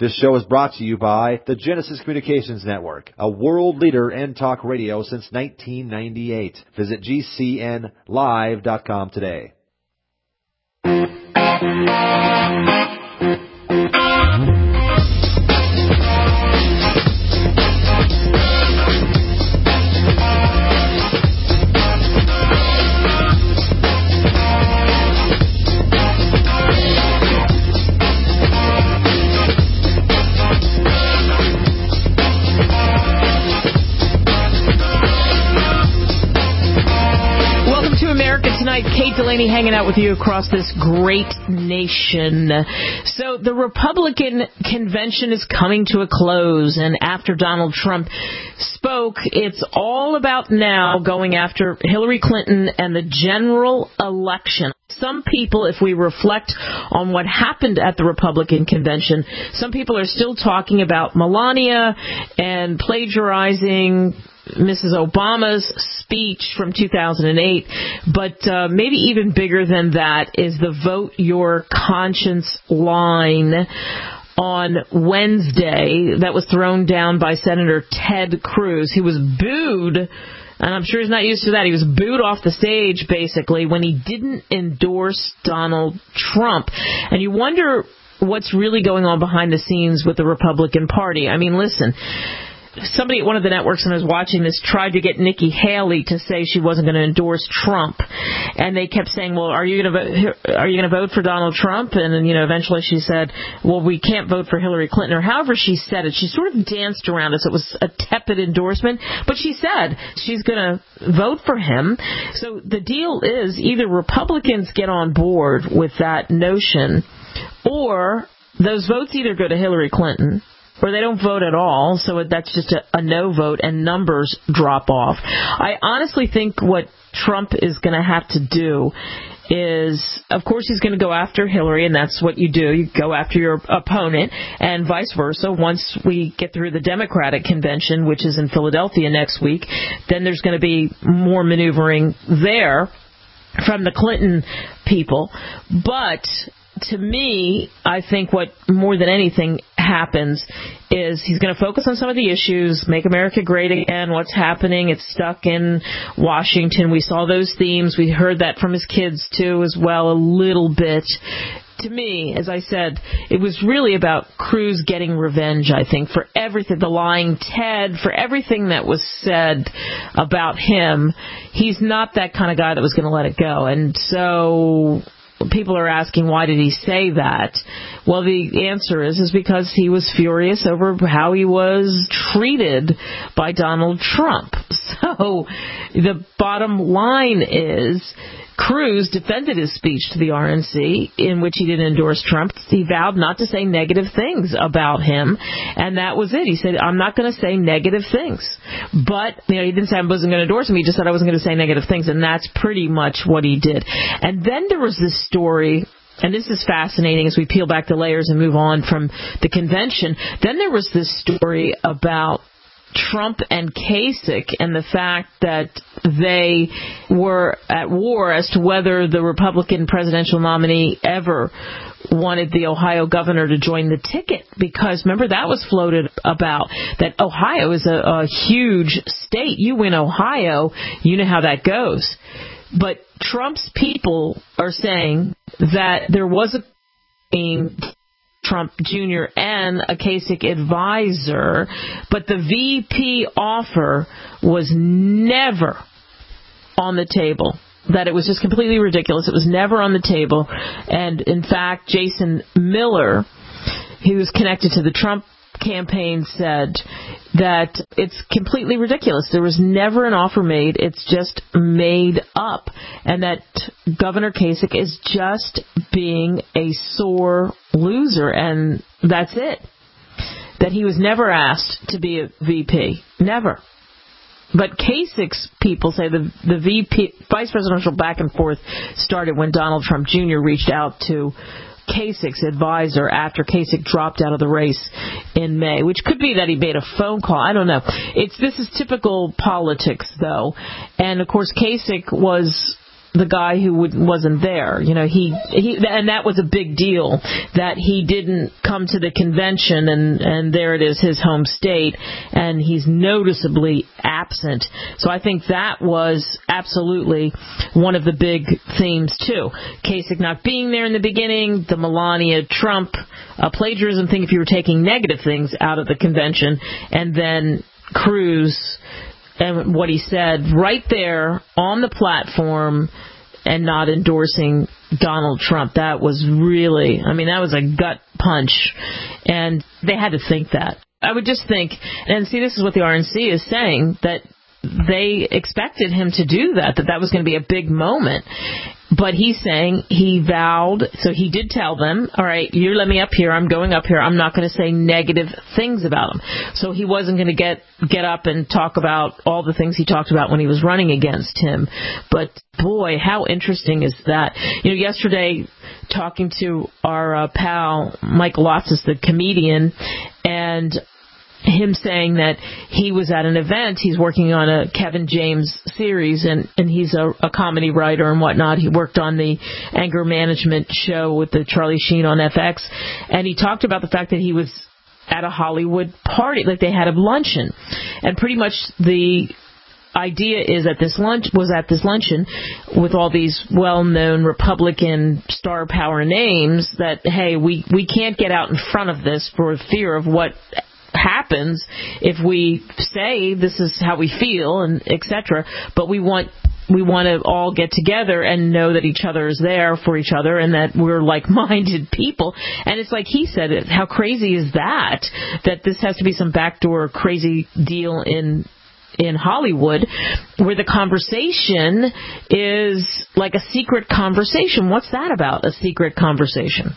This show is brought to you by the Genesis Communications Network, a world leader in talk radio since 1998. Visit GCNlive.com today. Kate Delaney hanging out with you across this great nation. So the Republican convention is coming to a close, and after Donald Trump spoke, it's all about now going after Hillary Clinton and the general election. Some people, if we reflect on what happened at the Republican convention, some people are still talking about Melania and plagiarizing Mrs. Obama's speech from 2008, but maybe even bigger than that is the Vote Your Conscience line on Wednesday that was thrown down by Senator Ted Cruz. He was booed, and I'm sure he's not used to that. He was booed off the stage, basically, when he didn't endorse Donald Trump. And you wonder what's really going on behind the scenes with the Republican Party. I mean, listen, somebody at one of the networks when I was watching this tried to get Nikki Haley to say she wasn't going to endorse Trump, and they kept saying, "Well, are you going to vote for Donald Trump?" And then, eventually she said, "Well, we can't vote for Hillary Clinton," or however she said it. She sort of danced around us. It was a tepid endorsement, but she said she's going to vote for him. So the deal is either Republicans get on board with that notion, or those votes either go to Hillary Clinton, or they don't vote at all, so that's just a no vote, and numbers drop off. I honestly think what Trump is going to have to do is, of course, he's going to go after Hillary, and that's what you do. You go after your opponent, and vice versa. Once we get through the Democratic convention, which is in Philadelphia next week, then there's going to be more maneuvering there from the Clinton people. But to me, I think what more than anything happens is he's going to focus on some of the issues, make America great again, what's happening, it's stuck in Washington. We saw those themes. We heard that from his kids, too, as well, a little bit. To me, as I said, it was really about Cruz getting revenge, I think, for everything, the lying Ted, for everything that was said about him. He's not that kind of guy that was going to let it go. And so people are asking, why did he say that? Well, the answer is because he was furious over how he was treated by Donald Trump. So the bottom line is Cruz defended his speech to the RNC in which he didn't endorse Trump. He vowed not to say negative things about him, and that was it. He said, I'm not going to say negative things. But, he didn't say I wasn't going to endorse him. He just said I wasn't going to say negative things, and that's pretty much what he did. And then there was this story, and this is fascinating as we peel back the layers and move on from the convention. Then there was this story about Trump and Kasich and the fact that they were at war as to whether the Republican presidential nominee ever wanted the Ohio governor to join the ticket, because remember that was floated about, that Ohio is a huge state. You win Ohio, you know how that goes. But Trump's people are saying that there was a Trump Jr. and a Kasich advisor, but the VP offer was never on the table. That it was just completely ridiculous. It was never on the table. And in fact, Jason Miller, who was connected to the Trump campaign, said that it's completely ridiculous. There was never an offer made. It's just made up. And that Governor Kasich is just being a sore loser. And that's it. That he was never asked to be a VP. Never. But Kasich's people say the VP, vice presidential back and forth started when Donald Trump Jr. reached out to Kasich's advisor after Kasich dropped out of the race in May, which could be that he made a phone call. I don't know. This is typical politics, though. And, of course, Kasich was the guy who wasn't there. He and that was a big deal, that he didn't come to the convention, and there it is, his home state, and he's noticeably absent. So I think that was absolutely one of the big themes too. Kasich not being there in the beginning, the Melania Trump plagiarism thing, if you were taking negative things out of the convention, and then Cruz and what he said right there on the platform and not endorsing Donald Trump. That was really, that was a gut punch. And they had to think that. I would just think, and see, this is what the RNC is saying, that they expected him to do that was going to be a big moment. But he's saying he vowed, so he did tell them, all right, you let me up here, I'm going up here, I'm not going to say negative things about him. So he wasn't going to get up and talk about all the things he talked about when he was running against him. But boy, how interesting is that? Yesterday, talking to our pal Michael Loftus, the comedian, and him saying that he was at an event, he's working on a Kevin James series, and he's a comedy writer and whatnot. He worked on the anger management show with the Charlie Sheen on FX, and he talked about the fact that he was at a Hollywood party, like they had a luncheon, and pretty much the idea is at this luncheon with all these well-known Republican star power names that, hey, we can't get out in front of this for fear of what happens if we say this is how we feel and etc. But we want to all get together and know that each other is there for each other and that we're like-minded people. And it's like he said, how crazy is that this has to be some backdoor crazy deal in Hollywood where the conversation is like a secret conversation. What's that about, a secret conversation?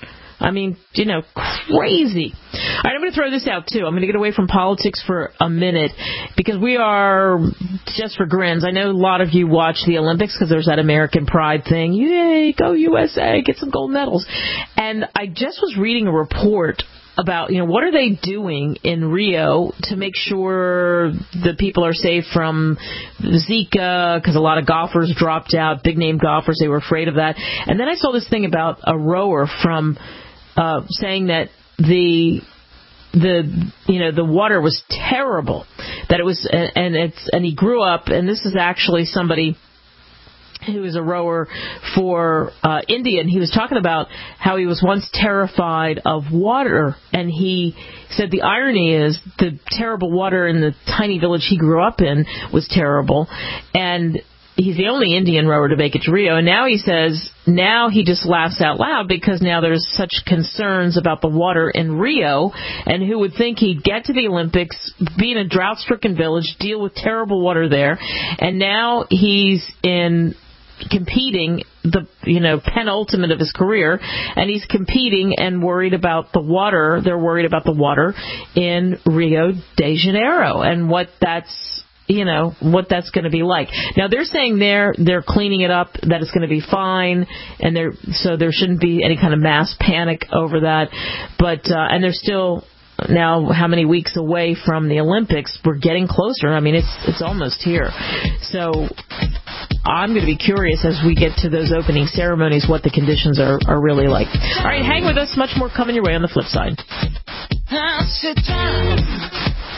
Crazy. All right, I'm going to throw this out, too. I'm going to get away from politics for a minute because we are, just for grins, I know a lot of you watch the Olympics because there's that American pride thing. Yay, go USA, get some gold medals. And I just was reading a report about, what are they doing in Rio to make sure the people are safe from Zika, because a lot of golfers dropped out, big-name golfers, they were afraid of that. And then I saw this thing about a rower from saying that the water was terrible, that it was, and he grew up, and this is actually somebody who was a rower for India, and he was talking about how he was once terrified of water, and he said the irony is the terrible water in the tiny village he grew up in was terrible, and he's the only Indian rower to make it to Rio. And now he says, now he just laughs out loud because now there's such concerns about the water in Rio. And who would think he'd get to the Olympics, be in a drought-stricken village, deal with terrible water there. And now he's competing, the penultimate of his career, and he's competing and worried about the water. They're worried about the water in Rio de Janeiro and what that's going to be like. Now they're saying they're cleaning it up, that it's going to be fine, and so there shouldn't be any kind of mass panic over that. But and they're still now how many weeks away from the Olympics? We're getting closer. It's almost here. So I'm going to be curious as we get to those opening ceremonies what the conditions are really like. All right, hang with us. Much more coming your way on the flip side. I'll sit down.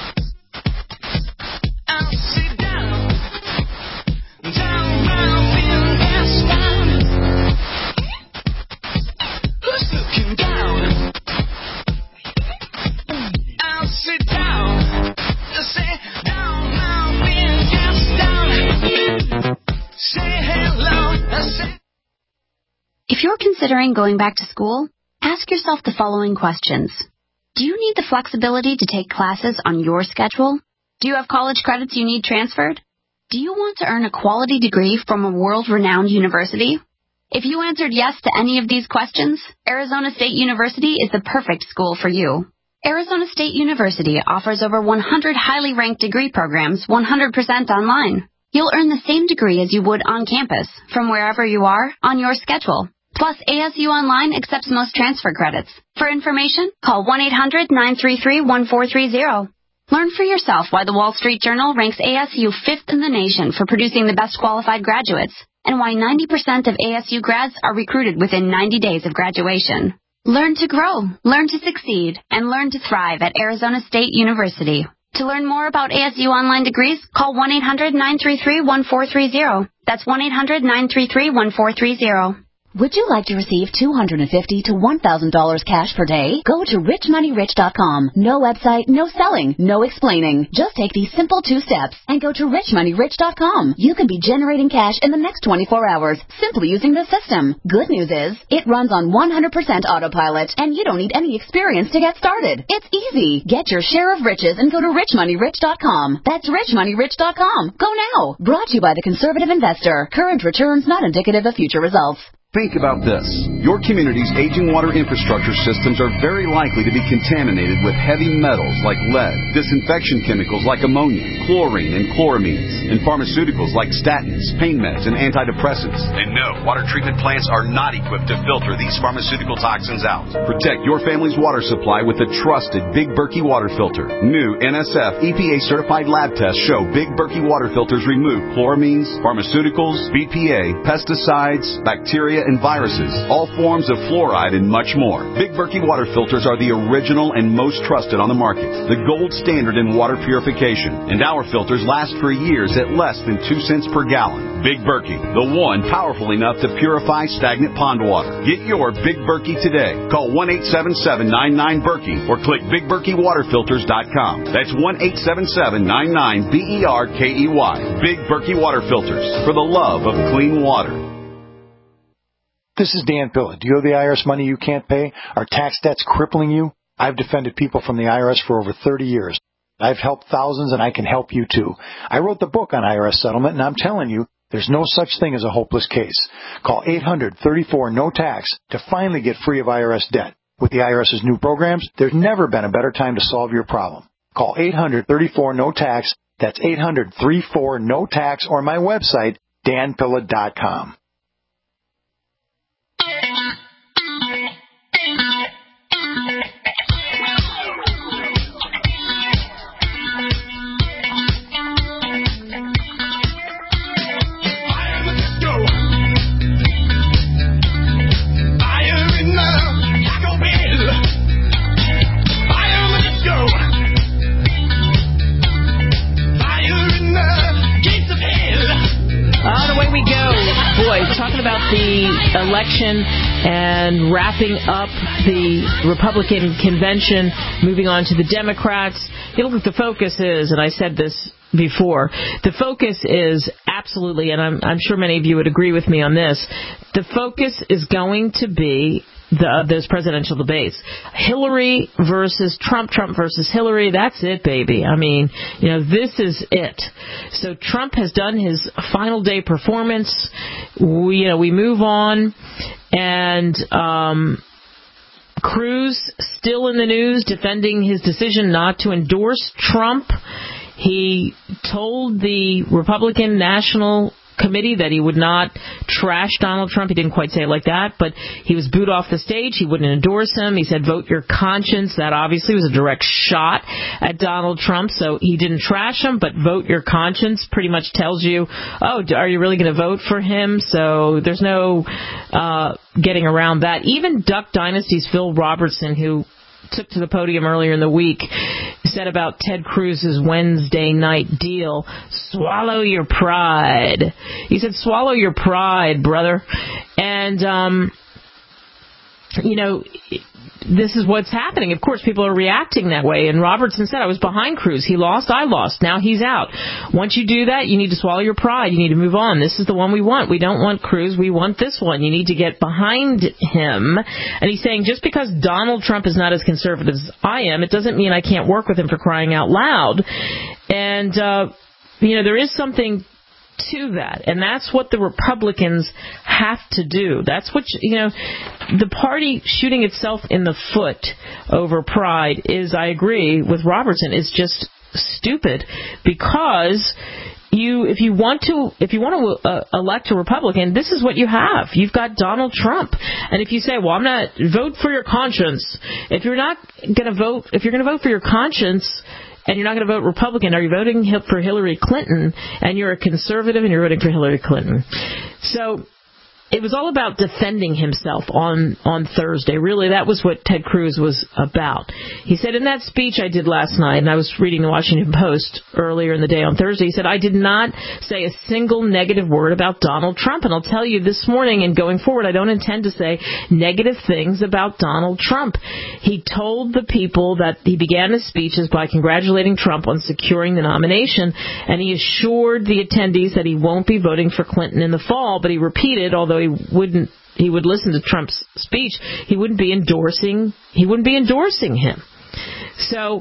If you're considering going back to school, ask yourself the following questions. Do you need the flexibility to take classes on your schedule? Do you have college credits you need transferred? Do you want to earn a quality degree from a world-renowned university? If you answered yes to any of these questions, Arizona State University is the perfect school for you. Arizona State University offers over 100 highly ranked degree programs 100% online. You'll earn the same degree as you would on campus, from wherever you are, on your schedule. Plus, ASU Online accepts most transfer credits. For information, call 1-800-933-1430. Learn for yourself why the Wall Street Journal ranks ASU 5th in the nation for producing the best qualified graduates, and why 90% of ASU grads are recruited within 90 days of graduation. Learn to grow, learn to succeed, and learn to thrive at Arizona State University. To learn more about ASU online degrees, call 1-800-933-1430. That's 1-800-933-1430. Would you like to receive $250 to $1,000 cash per day? Go to richmoneyrich.com. No website, no selling, no explaining. Just take these simple 2 steps and go to richmoneyrich.com. You can be generating cash in the next 24 hours simply using the system. Good news is, it runs on 100% autopilot, and you don't need any experience to get started. It's easy. Get your share of riches and go to richmoneyrich.com. That's richmoneyrich.com. Go now. Brought to you by the Conservative Investor. Current returns not indicative of future results. Think about this. Your community's aging water infrastructure systems are very likely to be contaminated with heavy metals like lead, disinfection chemicals like ammonia, chlorine and chloramines, and pharmaceuticals like statins, pain meds, and antidepressants. And no, water treatment plants are not equipped to filter these pharmaceutical toxins out. Protect your family's water supply with the trusted Big Berkey water filter. New NSF EPA-certified lab tests show Big Berkey water filters remove chloramines, pharmaceuticals, BPA, pesticides, bacteria, and viruses, all forms of fluoride, and much more. Big Berkey water filters are the original and most trusted on the market, the gold standard in water purification, and our filters last for years at less than 2 cents per gallon. Big Berkey, the one powerful enough to purify stagnant pond water. Get your Big Berkey today. Call 1-877-99-BERKEY or click BigBerkeyWaterFilters.com. That's 1-877-99-BERKEY. Big Berkey Water Filters, for the love of clean water. This is Dan Pilla. Do you owe the IRS money you can't pay? Are tax debts crippling you? I've defended people from the IRS for over 30 years. I've helped thousands, and I can help you too. I wrote the book on IRS settlement, and I'm telling you, there's no such thing as a hopeless case. Call 800-34-NO-TAX to finally get free of IRS debt. With the IRS's new programs, there's never been a better time to solve your problem. Call 800-34-NO-TAX. That's 800-34-NO-TAX, or my website, danpilla.com. Talking about the election and wrapping up the Republican convention, moving on to the Democrats. You look at the focus is, and I said this before, the focus is absolutely, and I'm sure many of you would agree with me on this, the focus is going to be those presidential debates. Hillary versus Trump, Trump versus Hillary, that's it, baby. I mean, this is it. So Trump has done his final day performance. We move on, and Cruz still in the news, defending his decision not to endorse Trump. He told the Republican National Committee that he would not trash Donald Trump. He didn't quite say it like that, but he was booed off the stage. He wouldn't endorse him. He said, vote your conscience. That obviously was a direct shot at Donald Trump. So he didn't trash him, but vote your conscience pretty much tells you, oh, are you really going to vote for him? So there's no getting around that. Even Duck Dynasty's Phil Robertson, who took to the podium earlier in the week, said about Ted Cruz's Wednesday night deal, swallow your pride. He said, swallow your pride, brother. And, this is what's happening. Of course, people are reacting that way. And Robertson said, I was behind Cruz. He lost, I lost. Now he's out. Once you do that, you need to swallow your pride. You need to move on. This is the one we want. We don't want Cruz. We want this one. You need to get behind him. And he's saying, just because Donald Trump is not as conservative as I am, it doesn't mean I can't work with him, for crying out loud. And, there is something to that, and that's what the Republicans have to do. That's what the party shooting itself in the foot over pride is, I agree with Robertson, is just stupid, because if you want to elect a Republican, this is what you have. You've got Donald Trump, and if you say, well, I'm not, vote for your conscience. If you're going to vote for your conscience, and you're not going to vote Republican. Are you voting for Hillary Clinton, and you're a conservative and you're voting for Hillary Clinton? So it was all about defending himself on Thursday. Really, that was what Ted Cruz was about. He said in that speech I did last night, and I was reading the Washington Post earlier in the day on Thursday, he said, I did not say a single negative word about Donald Trump. And I'll tell you this morning and going forward, I don't intend to say negative things about Donald Trump. He told the people that he began his speeches by congratulating Trump on securing the nomination, and he assured the attendees that he won't be voting for Clinton in the fall, but he repeated, although he would listen to Trump's speech, he wouldn't be endorsing him. So,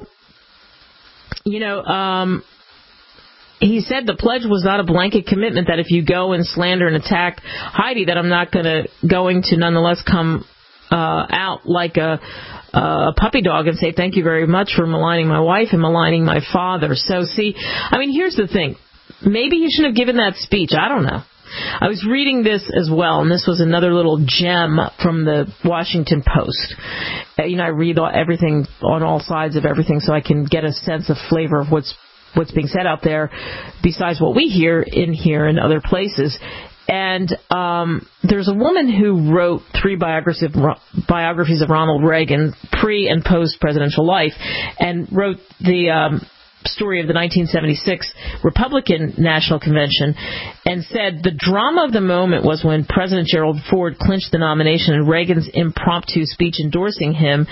he said the pledge was not a blanket commitment that if you go and slander and attack Heidi, that I'm not going to nonetheless come out like a puppy dog and say thank you very much for maligning my wife and maligning my father. So, here's the thing. Maybe he shouldn't have given that speech. I don't know. I was reading this as well, and this was another little gem from the Washington Post. I read everything on all sides of everything so I can get a sense of flavor of what's being said out there besides what we hear in here and other places. And there's a woman who wrote 3 biographies of Ronald Reagan, pre- and post-presidential life, and wrote the story of the 1976 Republican National Convention, and said the drama of the moment was when President Gerald Ford clinched the nomination and Reagan's impromptu speech endorsing him,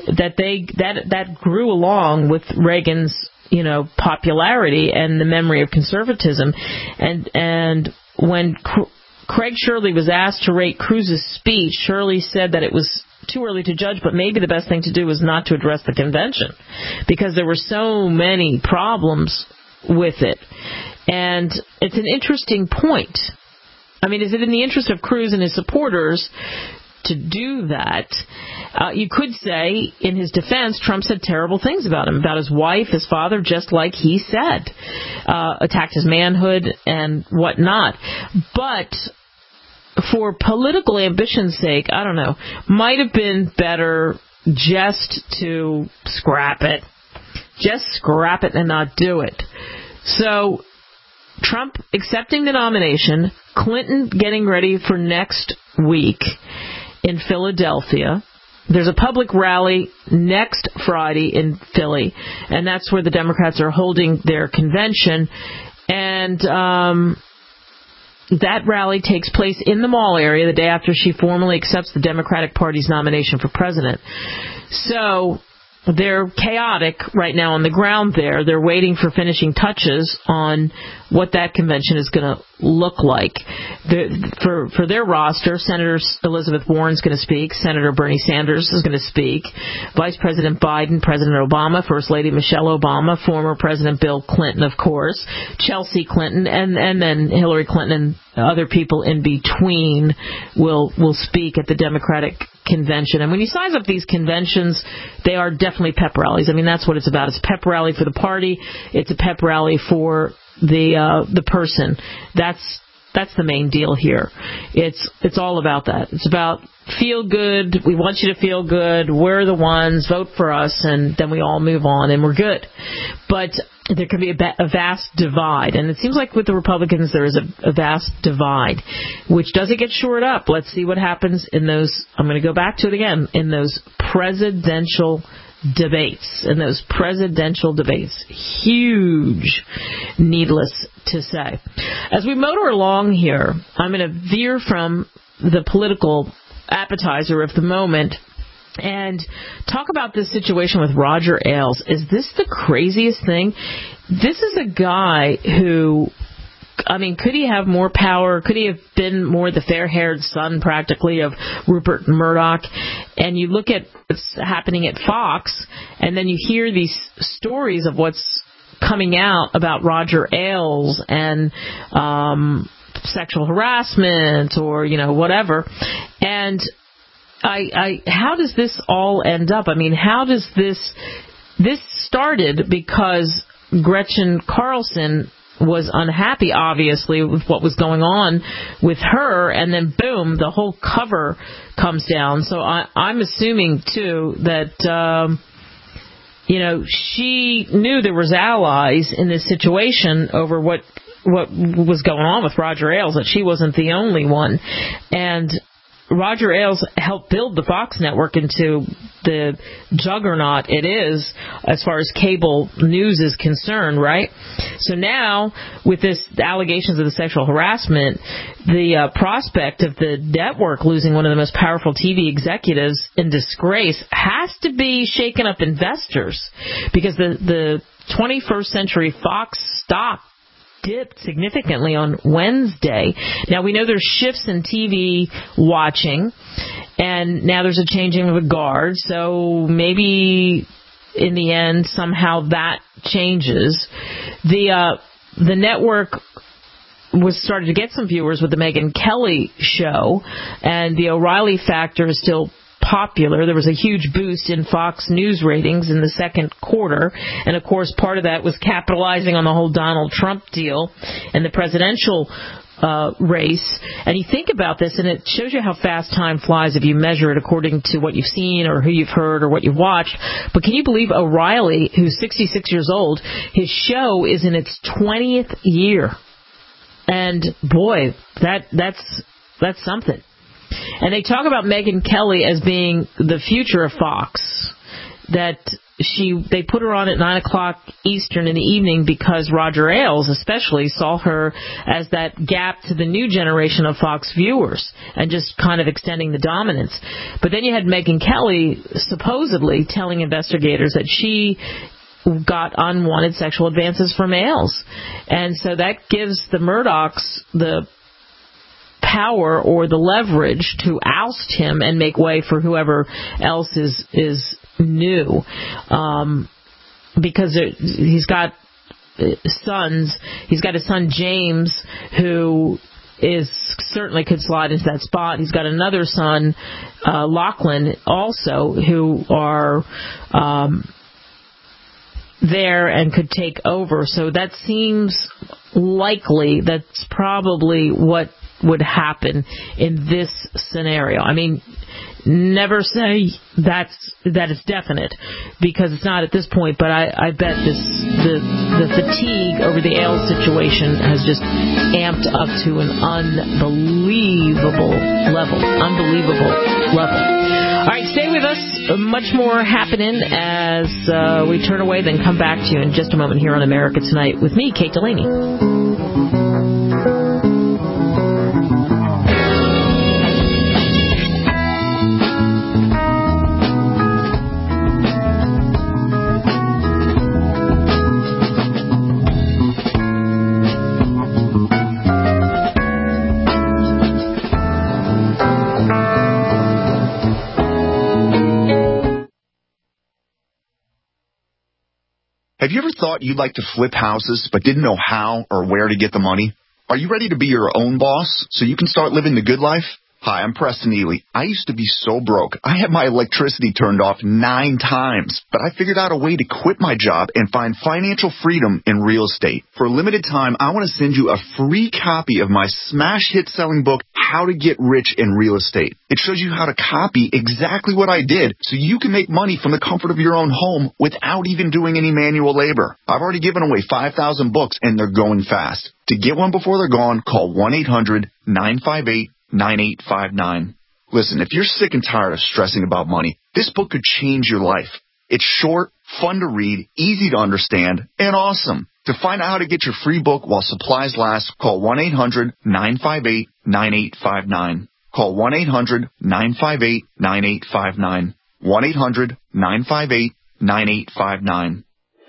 that grew along with Reagan's popularity and the memory of conservatism. And when Craig Shirley was asked to rate Cruz's speech, Shirley said that it was too early to judge, but maybe the best thing to do was not to address the convention because there were so many problems with it. And it's an interesting point. Is it in the interest of Cruz and his supporters to do that? You could say, in his defense, Trump said terrible things about him, about his wife, his father, just like he said, attacked his manhood and whatnot. But for political ambition's sake, I don't know, might have been better just to scrap it. Just scrap it and not do it. So, Trump accepting the nomination, Clinton getting ready for next week in Philadelphia. There's a public rally next Friday in Philly, and that's where the Democrats are holding their convention. And that rally takes place in the mall area the day after she formally accepts the Democratic Party's nomination for president. So they're chaotic right now on the ground there. They're waiting for finishing touches on what that convention is going to look like. For their roster, Senator Elizabeth Warren's going to speak. Senator Bernie Sanders is going to speak. Vice President Biden, President Obama, First Lady Michelle Obama, former President Bill Clinton, of course, Chelsea Clinton, and then Hillary Clinton and other people in between will speak at the Democratic convention. And when you size up these conventions, they are definitely pep rallies. That's what it's about. It's a pep rally for the party. It's a pep rally for the person. That's the main deal here. It's all about that. It's about feel good. We want you to feel good. We're the ones. Vote for us, and then we all move on, and we're good. But there can be a vast divide, and it seems like with the Republicans there is a vast divide, which doesn't get shored up. Let's see what happens in those. I'm going to go back to it again in those presidential debates. Huge, needless to say. As we motor along here, I'm going to veer from the political appetizer of the moment and talk about this situation with Roger Ailes. Is this the craziest thing? This is a guy who, could he have more power? Could he have been more the fair-haired son, practically, of Rupert Murdoch? And you look at what's happening at Fox, and then you hear these stories of what's coming out about Roger Ailes and sexual harassment or, whatever. And how does this all end up? How does this started because Gretchen Carlson was unhappy, obviously, with what was going on with her, and then boom, the whole cover comes down. So I'm assuming, too, that she knew there was allies in this situation over what was going on with Roger Ailes, that she wasn't the only one. And Roger Ailes helped build the Fox network into the juggernaut it is as far as cable news is concerned, right? So now, with this allegations of the sexual harassment, the prospect of the network losing one of the most powerful TV executives in disgrace has to be shaking up investors, because the 21st Century Fox stock dipped significantly on Wednesday. Now, we know there's shifts in TV watching, and now there's a changing of the guard, so maybe in the end somehow that changes. The network was starting to get some viewers with the Megyn Kelly show, and the O'Reilly factor is still popular. There was a huge boost in Fox News ratings in the second quarter, and of course part of that was capitalizing on the whole Donald Trump deal and the presidential race. And you think about this, and it shows you how fast time flies if you measure it according to what you've seen or who you've heard or what you've watched. But can you believe O'Reilly, who's 66 years old, his show is in its 20th year? And boy, that's something. And they talk about Megyn Kelly as being the future of Fox, that they put her on at 9 o'clock Eastern in the evening because Roger Ailes especially saw her as that gap to the new generation of Fox viewers and just kind of extending the dominance. But then you had Megyn Kelly supposedly telling investigators that she got unwanted sexual advances from Ailes. And so that gives the Murdochs the power or the leverage to oust him and make way for whoever else is new, because he's got sons. He's got his son James, who certainly could slide into that spot. He's got another son, Lachlan, also, who are there and could take over. So that seems likely. That's probably what would happen in this scenario. I mean, never say that it's definite, because it's not at this point, but I bet the fatigue over the Ailes situation has just amped up to an unbelievable level. All right, stay with us. Much more happening as we turn away, then come back to you in just a moment here on America Tonight with me, Kate Delaney. Have you ever thought you'd like to flip houses but didn't know how or where to get the money? Are you ready to be your own boss so you can start living the good life? Hi, I'm Preston Ely. I used to be so broke. I had my electricity turned off 9 times, but I figured out a way to quit my job and find financial freedom in real estate. For a limited time, I want to send you a free copy of my smash hit selling book, How to Get Rich in Real Estate. It shows you how to copy exactly what I did so you can make money from the comfort of your own home without even doing any manual labor. I've already given away 5,000 books and they're going fast. To get one before they're gone, call 1-800-958-9859. Listen, if you're sick and tired of stressing about money, this book could change your life. It's short, fun to read, easy to understand, and awesome. To find out how to get your free book while supplies last, call 1-800-958-9859. Call 1-800-958-9859. 1-800-958-9859.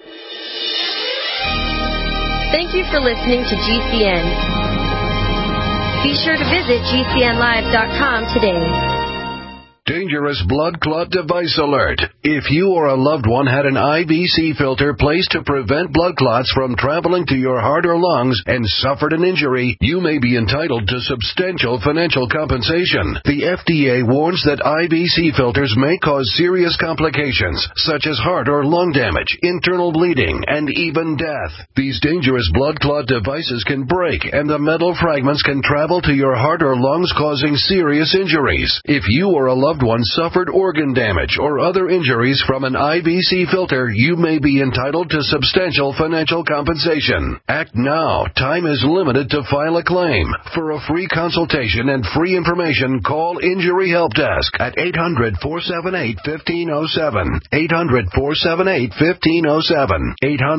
Thank you for listening to GCN. Be sure to visit GCNlive.com today. Dangerous blood clot device alert. If you or a loved one had an IVC filter placed to prevent blood clots from traveling to your heart or lungs and suffered an injury, you may be entitled to substantial financial compensation. The FDA warns that IVC filters may cause serious complications, such as heart or lung damage, internal bleeding, and even death. These dangerous blood clot devices can break, and the metal fragments can travel to your heart or lungs, causing serious injuries. If you or a loved loved one suffered organ damage or other injuries from an IBC filter, you may be entitled to substantial financial compensation. Act now. Time is limited to file a claim. For a free consultation and free information, call Injury Help Desk at 800-478-1507. 800-478-1507.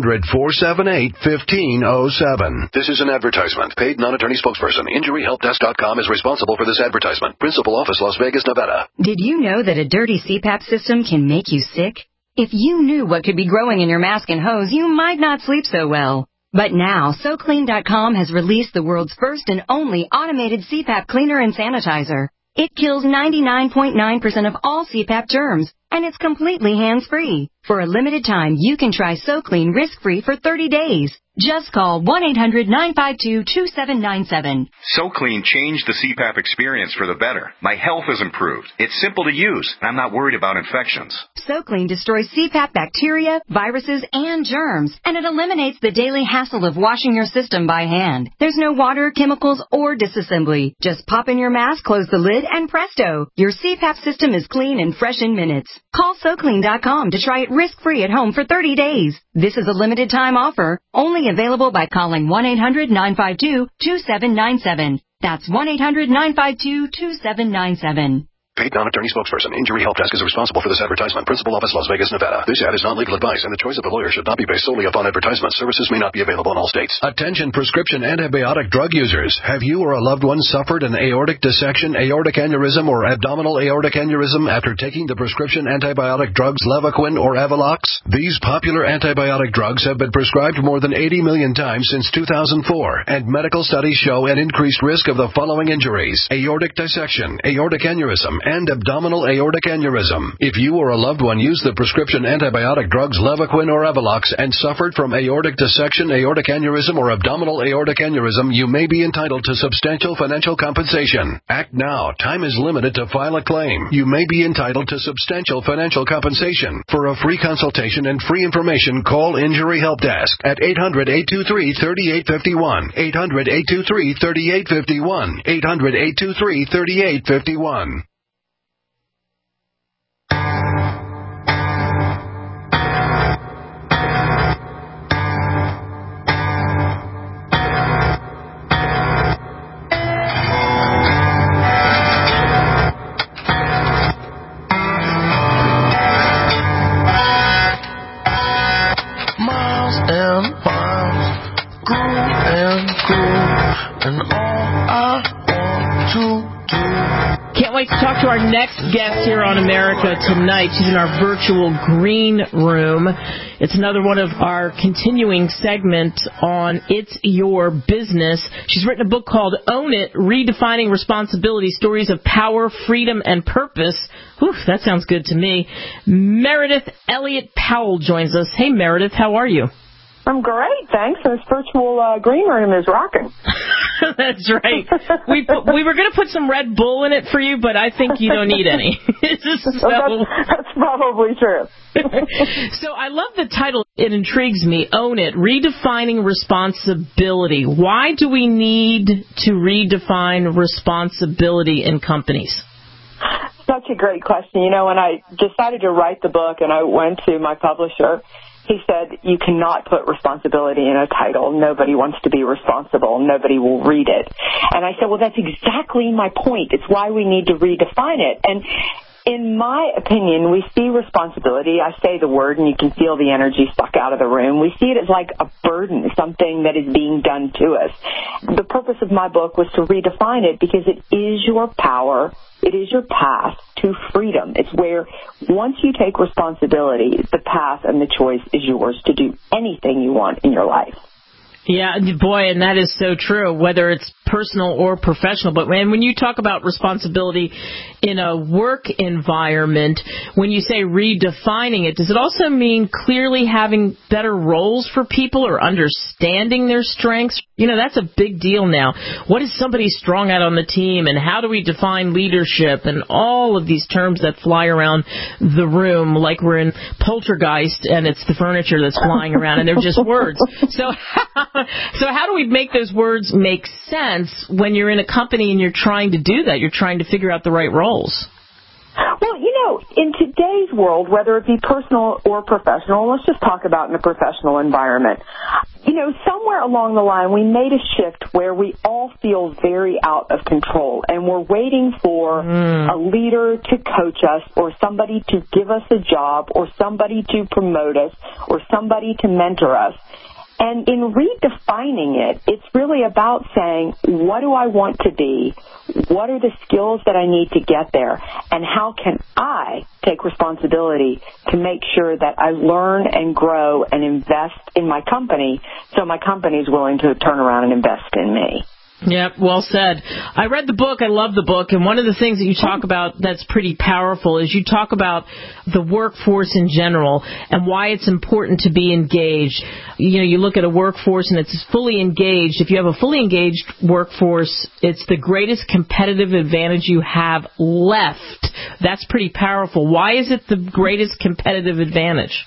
800-478-1507. This is an advertisement. Paid non-attorney spokesperson. InjuryHelpDesk.com is responsible for this advertisement. Principal office, Las Vegas, Nevada. Did you know that a dirty CPAP system can make you sick? If you knew what could be growing in your mask and hose, you might not sleep so well. But now, SoClean.com has released the world's first and only automated CPAP cleaner and sanitizer. It kills 99.9% of all CPAP germs, and it's completely hands-free. For a limited time, you can try SoClean risk-free for 30 days. Just call 1-800-952-2797. SoClean changed the CPAP experience for the better. My health has improved. It's simple to use, and I'm not worried about infections. SoClean destroys CPAP bacteria, viruses, and germs, and it eliminates the daily hassle of washing your system by hand. There's no water, chemicals, or disassembly. Just pop in your mask, close the lid, and presto! Your CPAP system is clean and fresh in minutes. Call SoClean.com to try it risk-free at home for 30 days. This is a limited time offer, only available by calling 1-800-952-2797. That's 1-800-952-2797. Paid non-attorney spokesperson. Injury Help Desk is responsible for this advertisement. Principal office, Las Vegas, Nevada. This ad is not legal advice, and the choice of the lawyer should not be based solely upon advertisement. Services may not be available in all states. Attention prescription antibiotic drug users. Have you or a loved one suffered an aortic dissection, aortic aneurysm, or abdominal aortic aneurysm after taking the prescription antibiotic drugs Levaquin or Avelox? These popular antibiotic drugs have been prescribed more than 80 million times since 2004, and medical studies show an increased risk of the following injuries: aortic dissection, aortic aneurysm, and abdominal aortic aneurysm. If you or a loved one used the prescription antibiotic drugs Levaquin or Avelox and suffered from aortic dissection, aortic aneurysm, or abdominal aortic aneurysm, you may be entitled to substantial financial compensation. Act now. Time is limited to file a claim. You may be entitled to substantial financial compensation. For a free consultation and free information, call Injury Help Desk at 800-823-3851. 800-823-3851. 800-823-3851. Can't wait to talk to our next guest here on America Tonight. She's in our virtual green room. It's another one of our continuing segments on It's Your Business. She's written a book called Own It, Redefining Responsibility, Stories of Power, Freedom, and Purpose. Whew, that sounds good to me. Meredith Elliott Powell joins us. Hey, Meredith, how are you? I'm great, thanks. This virtual green room is rocking. That's right. We were going to put some Red Bull in it for you, but I think you don't need any. That's probably true. So I love the title. It intrigues me. Own It, Redefining Responsibility. Why do we need to redefine responsibility in companies? Such a great question. You know, when I decided to write the book and I went to my publisher, he said, you cannot put responsibility in a title. Nobody wants to be responsible. Nobody will read it. And I said, well, that's exactly my point. It's why we need to redefine it. And in my opinion, we see responsibility. I say the word and you can feel the energy suck out of the room. We see it as like a burden, something that is being done to us. The purpose of my book was to redefine it because it is your power. It is your path to freedom. It's where once you take responsibility, the path and the choice is yours to do anything you want in your life. Yeah, boy, and that is so true, whether it's personal or professional. But when you talk about responsibility in a work environment, when you say redefining it, does it also mean clearly having better roles for people or understanding their strengths? You know, that's a big deal now. What is somebody strong at on the team, and how do we define leadership, and all of these terms that fly around the room like we're in Poltergeist and it's the furniture that's flying around and they're just words. So how do we make those words make sense when you're in a company and you're trying to do that? You're trying to figure out the right roles. Well, in today's world, whether it be personal or professional, let's just talk about in a professional environment. Somewhere along the line, we made a shift where we all feel very out of control, and we're waiting for a leader to coach us, or somebody to give us a job, or somebody to promote us, or somebody to mentor us. And in redefining it, it's really about saying, what do I want to be? What are the skills that I need to get there? And how can I take responsibility to make sure that I learn and grow and invest in my company so my company is willing to turn around and invest in me? Yep, well said. I read the book. I love the book. And one of the things that you talk about that's pretty powerful is you talk about the workforce in general and why it's important to be engaged. You look at a workforce and it's fully engaged. If you have a fully engaged workforce, it's the greatest competitive advantage you have left. That's pretty powerful. Why is it the greatest competitive advantage?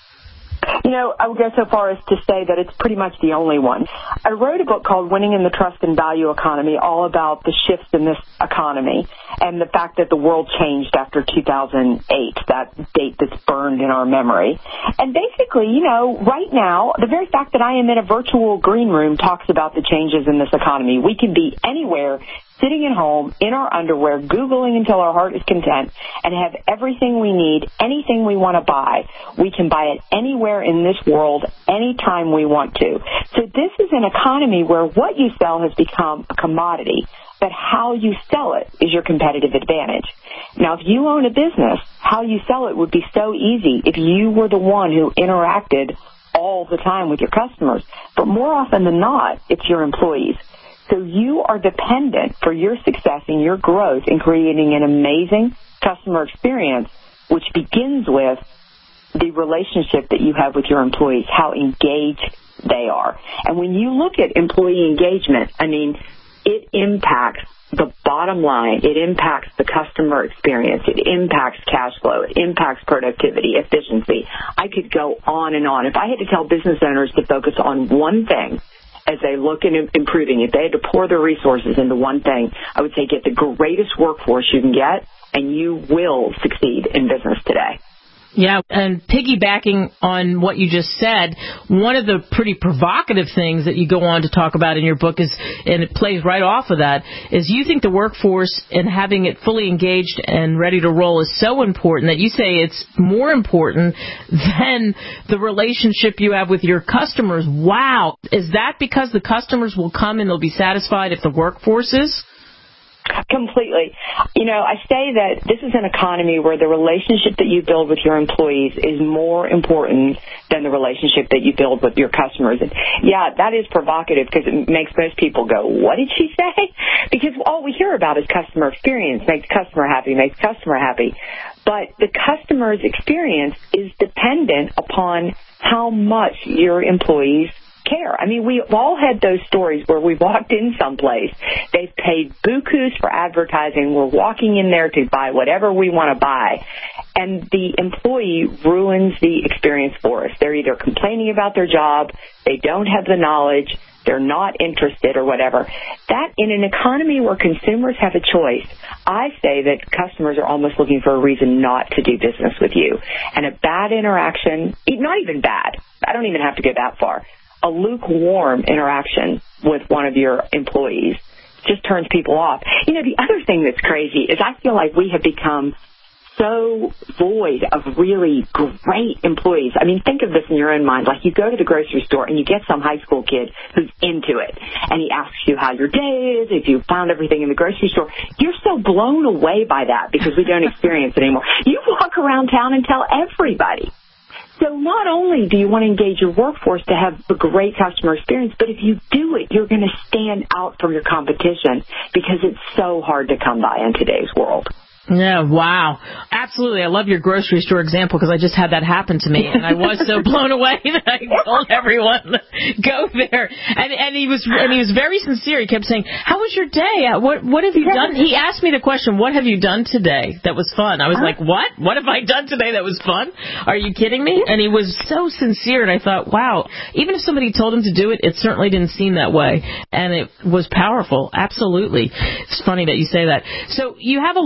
I would go so far as to say that it's pretty much the only one. I wrote a book called Winning in the Trust and Value Economy, all about the shifts in this economy and the fact that the world changed after 2008, that date that's burned in our memory. And basically, right now, the very fact that I am in a virtual green room talks about the changes in this economy. We can be anywhere, sitting at home, in our underwear, Googling until our heart is content, and have everything we need, anything we want to buy. We can buy it anywhere in this world, anytime we want to. So this is an economy where what you sell has become a commodity, but how you sell it is your competitive advantage. Now, if you own a business, how you sell it would be so easy if you were the one who interacted all the time with your customers. But more often than not, it's your employees. So you are dependent for your success and your growth in creating an amazing customer experience, which begins with the relationship that you have with your employees, how engaged they are. And when you look at employee engagement, it impacts the bottom line. It impacts the customer experience. It impacts cash flow. It impacts productivity, efficiency. I could go on and on. If I had to tell business owners to focus on one thing as they look at improving, if they had to pour their resources into one thing, I would say get the greatest workforce you can get, and you will succeed in business today. Yeah, and piggybacking on what you just said, one of the pretty provocative things that you go on to talk about in your book is, and it plays right off of that, is you think the workforce and having it fully engaged and ready to roll is so important that you say it's more important than the relationship you have with your customers. Wow. Is that because the customers will come and they'll be satisfied if the workforce is? Completely. I say that this is an economy where the relationship that you build with your employees is more important than the relationship that you build with your customers. And yeah, that is provocative because it makes most people go, what did she say? Because all we hear about is customer experience, makes customer happy. But the customer's experience is dependent upon how much your employees care. We've all had those stories where we walked in someplace, they've paid bukus for advertising, we're walking in there to buy whatever we want to buy, and the employee ruins the experience for us. They're either complaining about their job, they don't have the knowledge, they're not interested or whatever. That, in an economy where consumers have a choice, I say that customers are almost looking for a reason not to do business with you. And a bad interaction, not even bad, I don't even have to go that far, a lukewarm interaction with one of your employees just turns people off. The other thing that's crazy is I feel like we have become so void of really great employees. Think of this in your own mind. Like, you go to the grocery store and you get some high school kid who's into it, and he asks you how your day is, if you found everything in the grocery store. You're so blown away by that because we don't experience it anymore. You walk around town and tell everybody. So not only do you want to engage your workforce to have a great customer experience, but if you do it, you're going to stand out from your competition because it's so hard to come by in today's world. Yeah, wow. Absolutely. I love your grocery store example because I just had that happen to me, and I was so blown away that I told everyone, go there. And he was very sincere. He kept saying, how was your day? What have you done? He asked me the question, what have you done today that was fun? I was like, what? What have I done today that was fun? Are you kidding me? And he was so sincere, and I thought, wow, even if somebody told him to do it, it certainly didn't seem that way. And it was powerful. Absolutely. It's funny that you say that. So you have a lot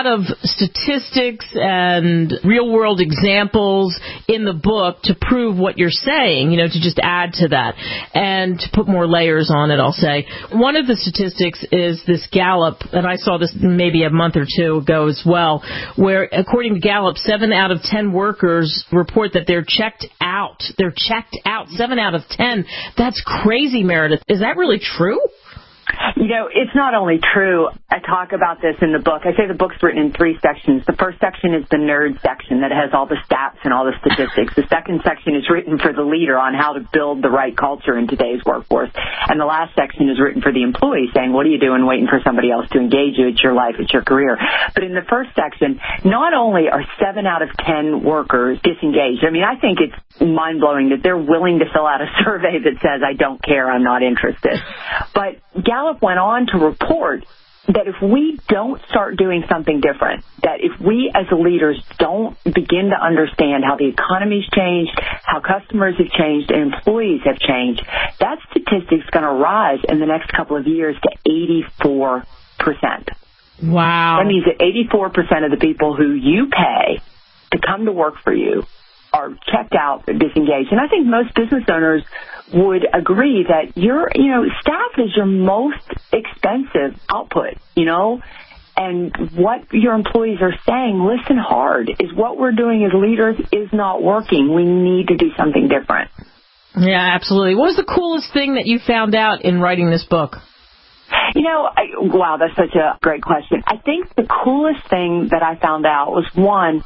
lot of statistics and real-world examples in the book to prove what you're saying, to just add to that and to put more layers on it, I'll say. One of the statistics is this Gallup, and I saw this maybe a month or two ago as well, where according to Gallup, 7 out of 10 workers report that they're checked out. They're checked out, 7 out of 10. That's crazy, Meredith. Is that really true? It's not only true. I talk about this in the book. I say the book's written in 3 sections. The first section is the nerd section that has all the stats and all the statistics. The second section is written for the leader on how to build the right culture in today's workforce. And the last section is written for the employee, saying, what are you doing waiting for somebody else to engage you? It's your life. It's your career. But in the first section, not only are 7 out of 10 workers disengaged, I think it's mind-blowing that they're willing to fill out a survey that says, I don't care, I'm not interested. But Gallup went on to report that if we don't start doing something different, that if we as leaders don't begin to understand how the economy's changed, how customers have changed, and employees have changed, that statistic's going to rise in the next couple of years to 84%. Wow. That means that 84% of the people who you pay to come to work for you are checked out, disengaged. And I think most business owners would agree that your, staff is your most expensive output, and what your employees are saying, listen hard, is what we're doing as leaders is not working. We need to do something different. Yeah, absolutely. What was the coolest thing that you found out in writing this book? Wow, that's such a great question. I think the coolest thing that I found out was one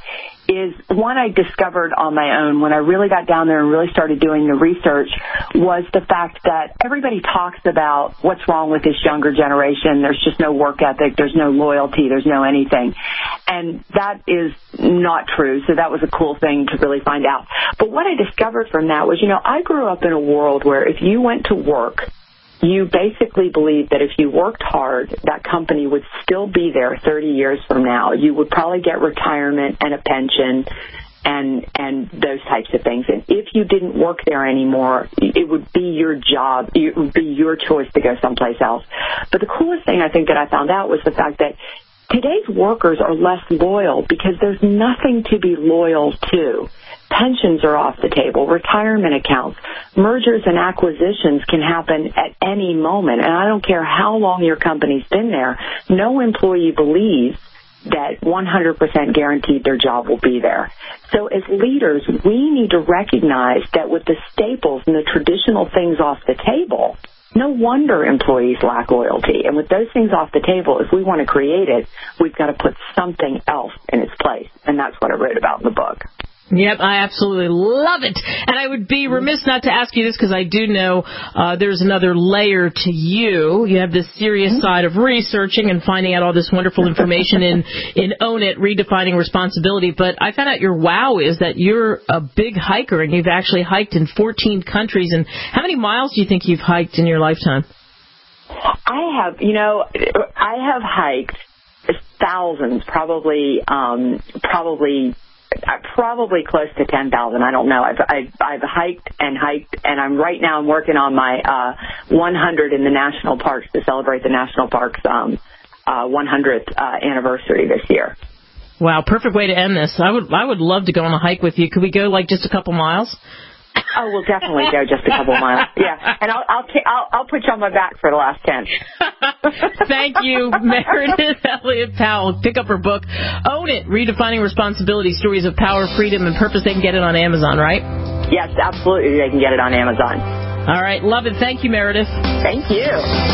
I discovered on my own when I really got down there and really started doing the research, was the fact that everybody talks about what's wrong with this younger generation. There's just no work ethic. There's no loyalty. There's no anything. And that is not true. So that was a cool thing to really find out. But what I discovered from that was, I grew up in a world where if you went to work, you basically believed that if you worked hard, that company would still be there 30 years from now. You would probably get retirement and a pension and those types of things. And if you didn't work there anymore, it would be your job. It would be your choice to go someplace else. But the coolest thing I think that I found out was the fact that today's workers are less loyal because there's nothing to be loyal to. Pensions are off the table, retirement accounts, mergers and acquisitions can happen at any moment. And I don't care how long your company's been there, no employee believes that 100% guaranteed their job will be there. So as leaders, we need to recognize that with the staples and the traditional things off the table, no wonder employees lack loyalty. And with those things off the table, if we want to create it, we've got to put something else in its place. And that's what I wrote about in the book. Yep, I absolutely love it. And I would be remiss not to ask you this because I do know there's another layer to you. You have this serious side of researching and finding out all this wonderful information in Own It, Redefining Responsibility. But I found out your wow is that you're a big hiker and you've actually hiked in 14 countries. And how many miles do you think you've hiked in your lifetime? I have hiked thousands, probably close to 10,000. I don't know. I've hiked, and I'm working on my 100 in the national parks to celebrate the national parks 100th anniversary this year. Wow, perfect way to end this. I would love to go on a hike with you. Could we go just a couple miles? Oh, we'll definitely go just a couple miles. Yeah, and I'll put you on my back for the last 10. Thank you, Meredith Elliott Powell. Pick up her book, Own It, Redefining Responsibility, Stories of Power, Freedom, and Purpose. They can get it on Amazon, right? Yes, absolutely. They can get it on Amazon. All right, love it. Thank you, Meredith. Thank you.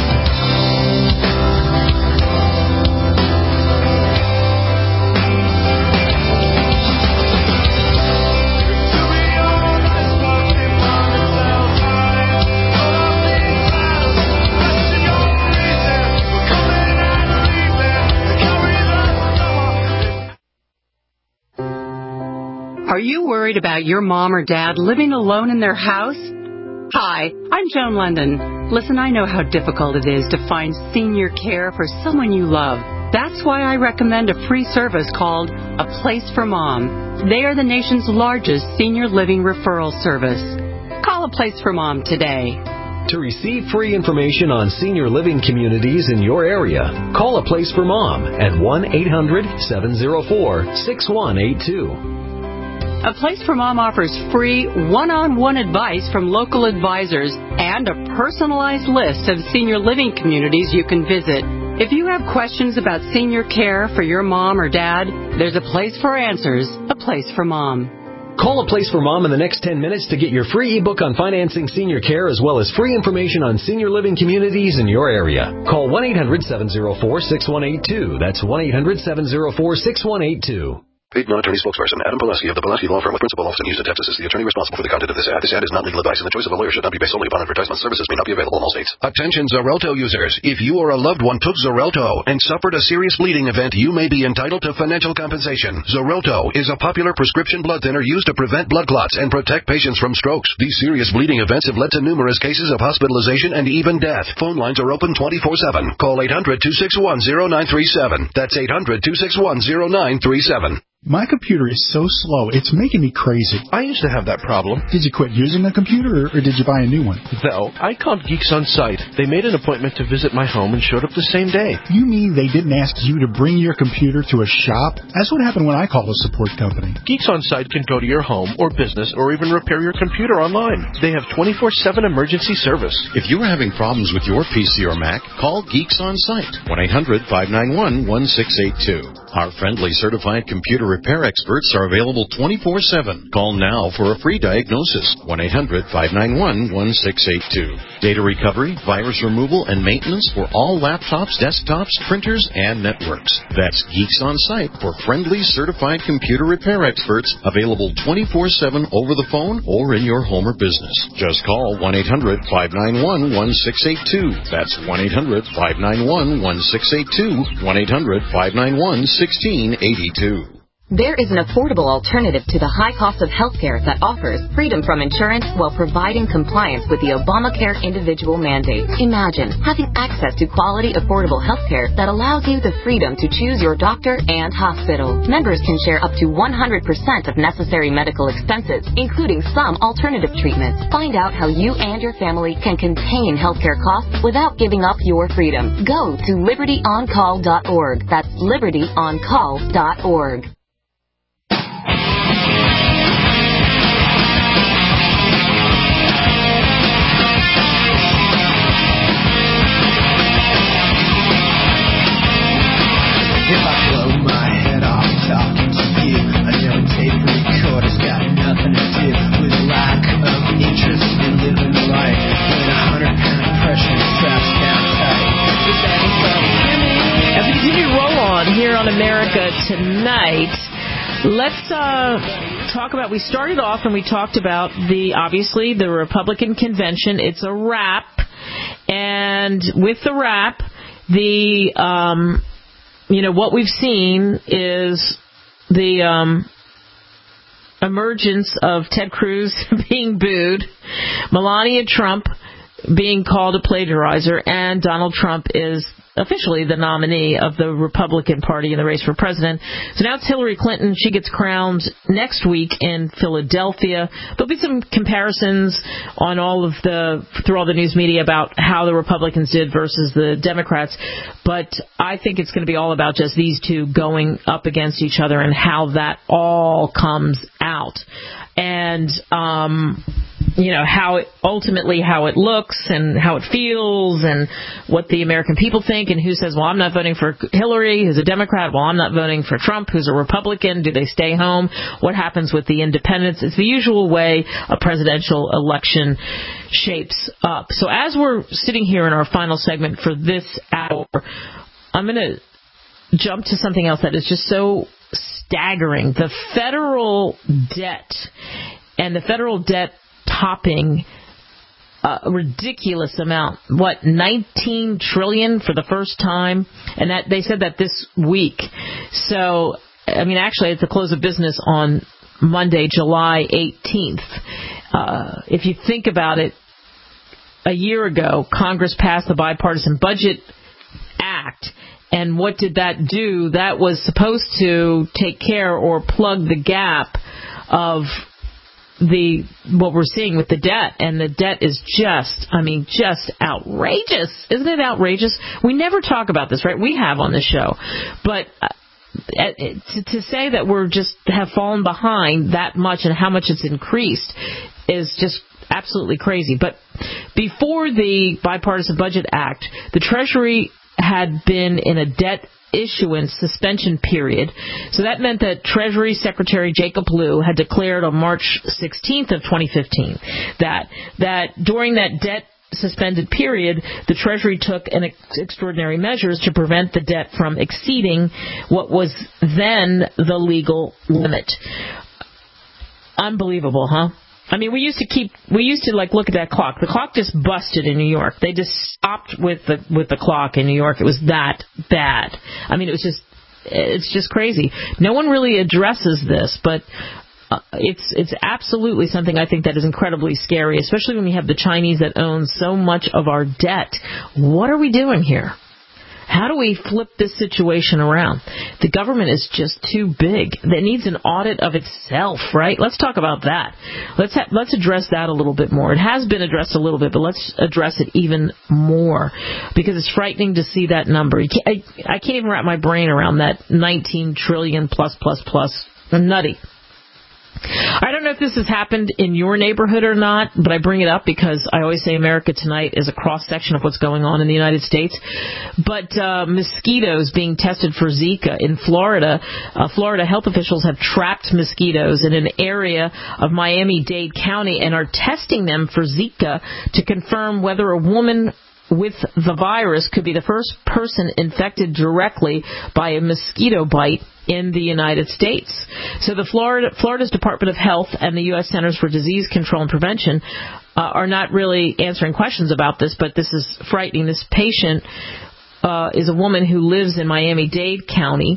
Are you worried about your mom or dad living alone in their house? Hi, I'm Joan London. Listen, I know how difficult it is to find senior care for someone you love. That's why I recommend a free service called A Place for Mom. They are the nation's largest senior living referral service. Call A Place for Mom today. To receive free information on senior living communities in your area, call A Place for Mom at 1-800-704-6182. A Place for Mom offers free one-on-one advice from local advisors and a personalized list of senior living communities you can visit. If you have questions about senior care for your mom or dad, there's a place for answers, A Place for Mom. Call A Place for Mom in the next 10 minutes to get your free ebook on financing senior care as well as free information on senior living communities in your area. Call 1-800-704-6182. That's 1-800-704-6182. Paid non-attorney spokesperson Adam Pileski of the Pileski Law Firm with principal office in Houston, Texas is the attorney responsible for the content of this ad. This ad is not legal advice, and the choice of a lawyer should not be based solely upon advertisement. Services may not be available in all states. Attention Xarelto users. If you or a loved one took Xarelto and suffered a serious bleeding event, you may be entitled to financial compensation. Xarelto is a popular prescription blood thinner used to prevent blood clots and protect patients from strokes. These serious bleeding events have led to numerous cases of hospitalization and even death. Phone lines are open 24/7. Call 800-261-0937. That's 800-261-0937. My computer is so slow, it's making me crazy. I used to have that problem. Did you quit using the computer, or did you buy a new one? No, I called Geeks On Site. They made an appointment to visit my home and showed up the same day. You mean they didn't ask you to bring your computer to a shop? That's what happened when I called a support company. Geeks On Site can go to your home or business or even repair your computer online. They have 24/7 emergency service. If you are having problems with your PC or Mac, call Geeks On Site. 1-800-591-1682. Our friendly certified computer repair experts are available 24/7. Call now for a free diagnosis. 1-800-591-1682. Data recovery, virus removal, and maintenance for all laptops, desktops, printers, and networks. That's Geeks On Site for friendly certified computer repair experts, available 24/7 over the phone or in your home or business. Just call 1-800-591-1682. That's 1-800-591-1682. 1-800-591-1682. There is an affordable alternative to the high cost of healthcare that offers freedom from insurance while providing compliance with the Obamacare individual mandate. Imagine having access to quality, affordable healthcare that allows you the freedom to choose your doctor and hospital. Members can share up to 100% of necessary medical expenses, including some alternative treatments. Find out how you and your family can contain healthcare costs without giving up your freedom. Go to libertyoncall.org. That's libertyoncall.org. If I blow my head off talking to you, another tape recorder's got nothing to do with lack of interest in living life when 100-pound pressure straps down tight. As we continue to roll on here on America Tonight, let's talk about, we started off and we talked about obviously the Republican convention. It's a wrap. And with the wrap, what we've seen is the emergence of Ted Cruz being booed, Melania Trump being called a plagiarizer, and Donald Trump is officially the nominee of the Republican Party in the race for president. So now it's Hillary Clinton. She gets crowned next week in Philadelphia. There'll be some comparisons on through all the news media about how the Republicans did versus the Democrats. But I think it's going to be all about just these two going up against each other and how that all comes out. And, how it looks and how it feels and what the American people think and who says, well, I'm not voting for Hillary, who's a Democrat. Well, I'm not voting for Trump, who's a Republican. Do they stay home? What happens with the independents? It's the usual way a presidential election shapes up. So as we're sitting here in our final segment for this hour, I'm going to jump to something else that is just so staggering. The federal debt and the federal debt topping a ridiculous amount. 19 trillion for the first time, and that they said that this week. So, actually, it's the close of business on Monday, July 18th. If you think about it, a year ago, Congress passed the Bipartisan Budget Act. And what did that do? That was supposed to take care or plug the gap of what we're seeing with the debt, and the debt is just outrageous. Isn't it outrageous? We never talk about this, right? We have on the show, but to say that we're just have fallen behind that much and how much it's increased is just absolutely crazy. But before the Bipartisan Budget Act, the Treasury had been in a debt issuance suspension period. So that meant that Treasury Secretary Jacob Lew had declared on March 16th of 2015 that during that debt suspended period, the Treasury took extraordinary measures to prevent the debt from exceeding what was then the legal limit. Unbelievable, huh? I mean, we used to look at that clock. The clock just busted in New York. They just stopped with the clock in New York. It was that bad. I mean, it's just crazy. No one really addresses this, but it's absolutely something I think that is incredibly scary, especially when we have the Chinese that own so much of our debt. What are we doing here? How do we flip this situation around? The government is just too big. It needs an audit of itself, right? Let's talk about that. Let's address that a little bit more. It has been addressed a little bit, but let's address it even more because it's frightening to see that number. I can't even wrap my brain around that 19 trillion plus. Nutty. I don't know if this has happened in your neighborhood or not, but I bring it up because I always say America Tonight is a cross-section of what's going on in the United States. But mosquitoes being tested for Zika in Florida. Florida health officials have trapped mosquitoes in an area of Miami-Dade County and are testing them for Zika to confirm whether a woman with the virus could be the first person infected directly by a mosquito bite in the United States. So the Florida's Department of Health and the U.S. Centers for Disease Control and Prevention are not really answering questions about this, but this is frightening. This patient is a woman who lives in Miami-Dade County,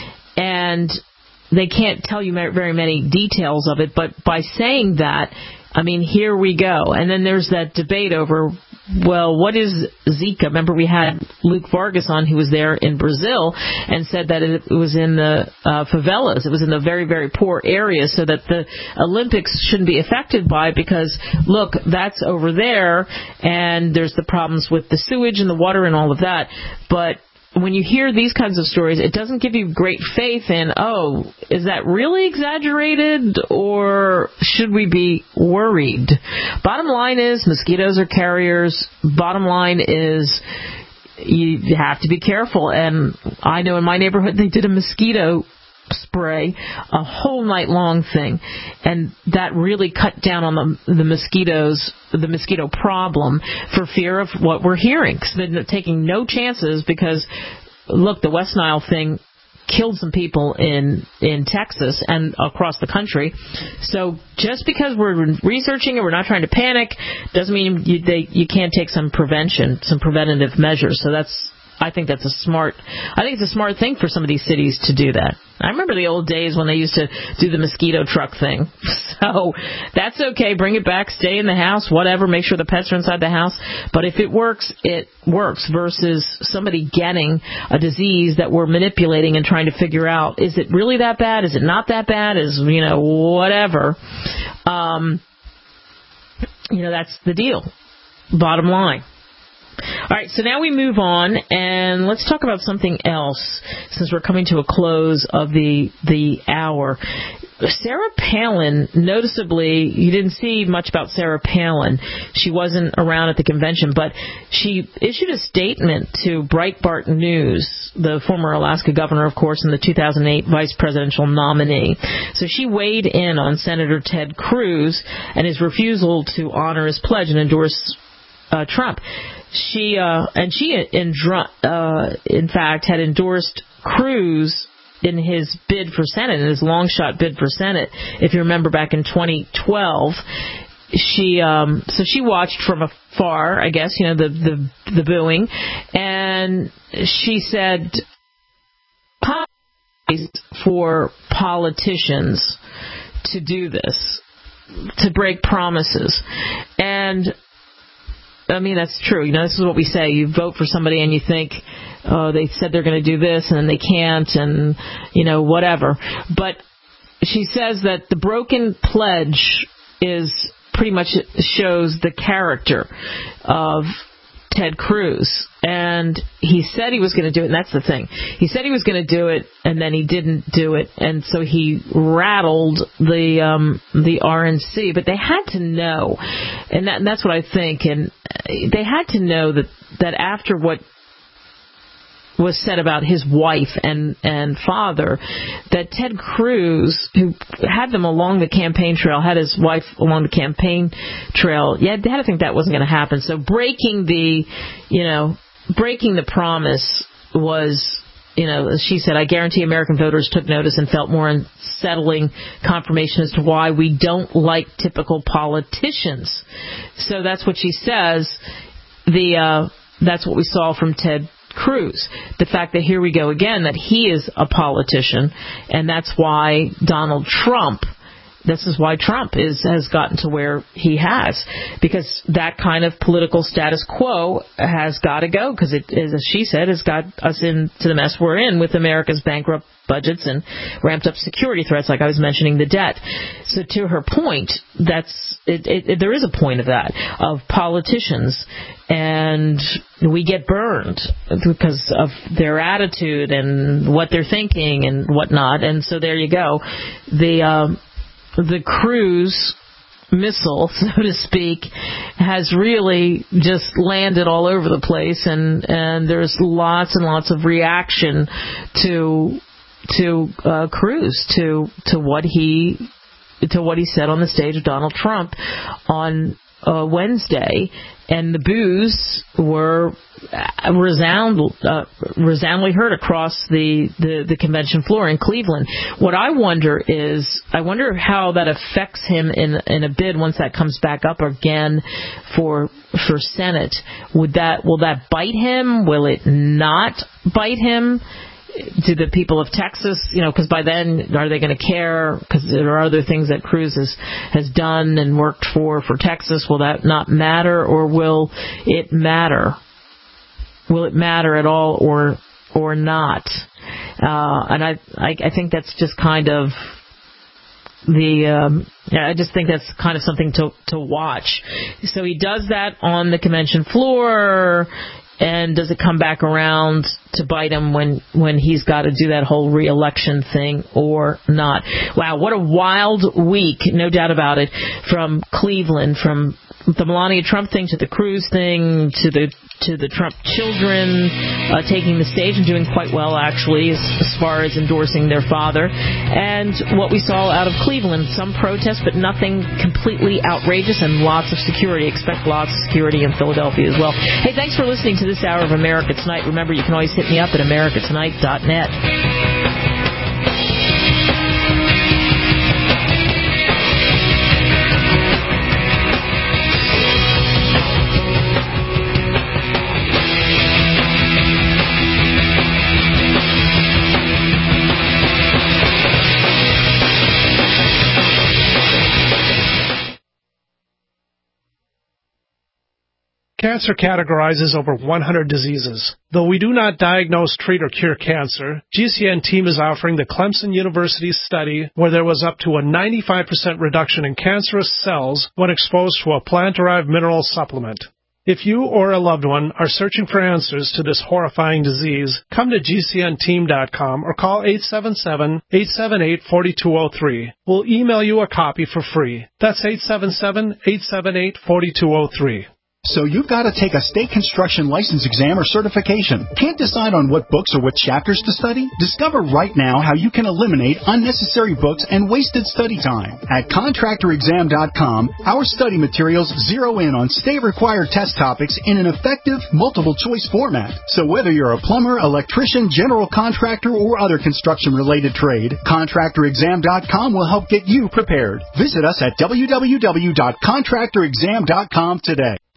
and they can't tell you very many details of it, but by saying that, I mean, here we go. And then there's that debate over, well, what is Zika? Remember, we had Luke Vargas on, who was there in Brazil, and said that it was in the favelas. It was in the very, very poor areas, so that the Olympics shouldn't be affected by it because, look, that's over there, and there's the problems with the sewage and the water and all of that. But when you hear these kinds of stories, it doesn't give you great faith in, oh, is that really exaggerated or should we be worried? Bottom line is mosquitoes are carriers. Bottom line is you have to be careful. And I know in my neighborhood they did a mosquito spray, a whole night long thing, and that really cut down on the mosquitoes, the mosquito problem, for fear of what we're hearing. Because they're taking no chances because, look, the West Nile thing killed some people in Texas and across the country. So just because we're researching it, we're not trying to panic, doesn't mean you can't take some preventative measures. So I think it's a smart thing for some of these cities to do that. I remember the old days when they used to do the mosquito truck thing. So that's okay. Bring it back. Stay in the house. Whatever. Make sure the pets are inside the house. But if it works, it works versus somebody getting a disease that we're manipulating and trying to figure out, is it really that bad? Is it not that bad? Whatever. That's the deal. Bottom line. All right, so now we move on, and let's talk about something else, since we're coming to a close of the hour. Sarah Palin, noticeably, you didn't see much about Sarah Palin. She wasn't around at the convention, but she issued a statement to Breitbart News, the former Alaska governor, of course, and the 2008 vice presidential nominee. So she weighed in on Senator Ted Cruz and his refusal to honor his pledge and endorse Trump. She in fact had endorsed Cruz in his bid for Senate, in his long shot bid for Senate. If you remember back in 2012, she watched from afar, I guess, the booing, and she said for politicians to do this, to break promises. And I mean, that's true. This is what we say. You vote for somebody and you think, oh, they said they're going to do this and then they can't, and, whatever. But she says that the broken pledge is pretty much shows the character of Ted Cruz. And he said he was going to do it, and that's the thing. He said he was going to do it, and then he didn't do it, and so he rattled the RNC. But they had to know, and that's what I think. And they had to know that after what was said about his wife and father, that Ted Cruz, who had them along the campaign trail, had his wife along the campaign trail, they had to think that wasn't going to happen. So breaking the promise was, as she said, I guarantee American voters took notice and felt more unsettling confirmation as to why we don't like typical politicians. So that's what she says. That's what we saw from Ted Cruz. The fact that here we go again, that he is a politician, and that's why Trump has gotten to where he has, because that kind of political status quo has got to go, because it, as she said, has got us into the mess we're in with America's bankrupt budgets and ramped up security threats, like I was mentioning, the debt. So to her point, there is a point of that, of politicians, and we get burned because of their attitude and what they're thinking and whatnot. And so there you go. The Cruz missile, so to speak, has really just landed all over the place, and there's lots and lots of reaction to Cruz, to what he said on the stage of Donald Trump on Wednesday, and the boos were resoundingly heard across the convention floor in Cleveland. What I wonder is, how that affects him in a bid once that comes back up again for Senate. Will that bite him? Will it not bite him? To the people of Texas, because by then, are they going to care? Because there are other things that Cruz has done and worked for Texas. Will that not matter, or will it matter? Will it matter at all, or not? And I think that's just kind of I just think that's kind of something to watch. So he does that on the convention floor. And does it come back around to bite him when he's got to do that whole re-election thing or not? Wow, what a wild week, no doubt about it, from Cleveland, from the Melania Trump thing to the Cruz thing to the Trump children taking the stage and doing quite well, actually, as far as endorsing their father. And what we saw out of Cleveland, some protests, but nothing completely outrageous, and lots of security. Expect lots of security in Philadelphia as well. Hey, thanks for listening to this hour of America Tonight. Remember, you can always hit me up at americatonight.net. Cancer categorizes over 100 diseases. Though we do not diagnose, treat, or cure cancer, GCN team is offering the Clemson University study where there was up to a 95% reduction in cancerous cells when exposed to a plant-derived mineral supplement. If you or a loved one are searching for answers to this horrifying disease, come to GCNteam.com or call 877-878-4203. We'll email you a copy for free. That's 877-878-4203. So you've got to take a state construction license exam or certification. Can't decide on what books or what chapters to study? Discover right now how you can eliminate unnecessary books and wasted study time. At ContractorExam.com, our study materials zero in on state-required test topics in an effective, multiple-choice format. So whether you're a plumber, electrician, general contractor, or other construction-related trade, ContractorExam.com will help get you prepared. Visit us at www.ContractorExam.com today.